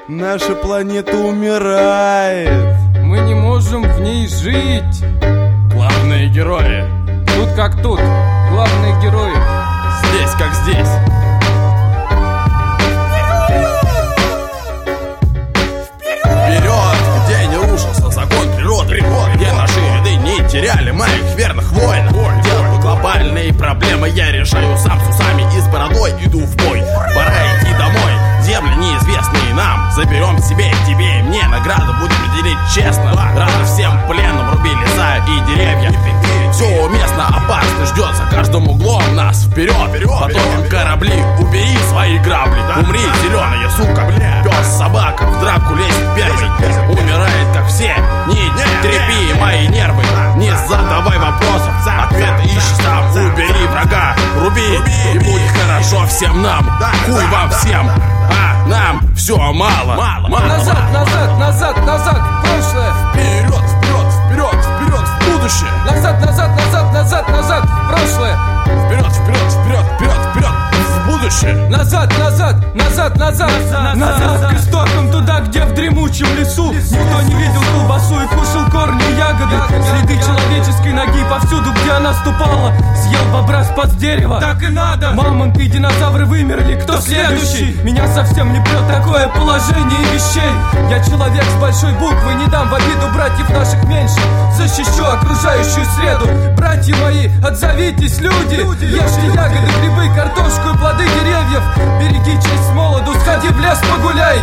Наша планета умирает. Мы не можем в ней жить. Главные герои. Тут как тут. Главные герои. Здесь как здесь. Вперед, где не рушился закон природы, где наши ряды не теряли моих верных воинов. Делаю глобальные проблемы, я решаю сам с усами и с бородой иду в бой. Пора идти домой, земли неизвестные нам. Заберем себе, тебе и мне, награды будем делить честно. Рады всем пленным, руби леса и деревья. Все уместно, опасно ждет за каждым углом нас. Вперед, потопим корабли, убери свои грабли. Умри, зеленая сука, пес, собака, в драку лезет первый. Умирает, как все, не трепи мои нервы. Не задавай вопросов, ответы ищи сам. Убери врага, руби, и будет хорошо всем нам. Хуй вам всем, а нам все мало. Назад, назад, назад, назад, прошлое. Вперед, вперед, вперед, вперед, в будущее. Назад, назад, назад, назад, назад, прошлое. Вперед, вперед, вперед, вперед, вперед, в будущее. Назад, назад, назад, назад, назад к истокам, туда, где в дремучем лесу никто не видел колбасу и кушал корни и ягоды. Следы человеческой ноги повсюду, где она ступала. Съел бобра спас дерева. Так и надо. Мамонты и динозавры вымерли, кто следующий? Меня совсем не прет такое положение вещей. Я человек с большой буквы, не дам в обиду братьев наших меньше. Защищу окружающую среду. Братья мои, отзовитесь, люди. Ешьте ягоды, грибы, картошку и плоды деревьев. Береги честь с молоду, сходи в лес, погуляй.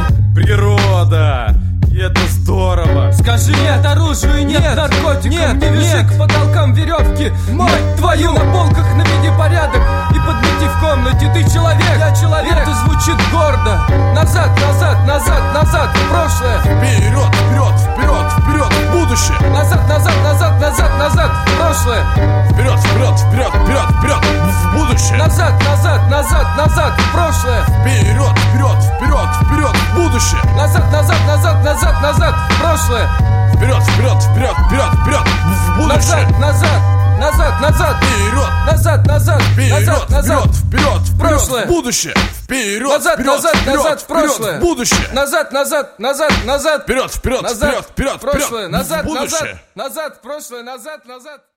Природа, это здорово. Скажи нет оружию, нет наркотиков, нет, не вяжи к потолкам веревки. Мать твою, на полках наведи порядок и подмети в комнате. Ты человек, я человек. Это звучит гордо. Назад, назад, назад, назад, в прошлое. Вперед, вперед, вперед, вперед, в будущее. Назад, назад, назад, назад, назад, в прошлое. Вперед, вперед, вперед, вперед, вперед, в будущее. Назад, назад, назад, назад, в прошлое. Вперед, вперед, вперед, вперед, в будущее. Назад, назад, назад, назад, назад, в прошлое. Вперед, вперед, вперед, вперед, вперед, в будущее. Назад, назад, назад, назад. Вперед, назад, назад, вперед, назад, назад, вперед, вперед, в прошлое. в будущее. Вперед, назад, вперед, назад, вперед, назад, в прошлое. вперед, в будущее. Назад, назад, назад, назад. Вперед, вперед, назад, вперед, вперед, в прошлое. вперед, Назад, в будущее. назад, назад, в прошлое, назад, назад.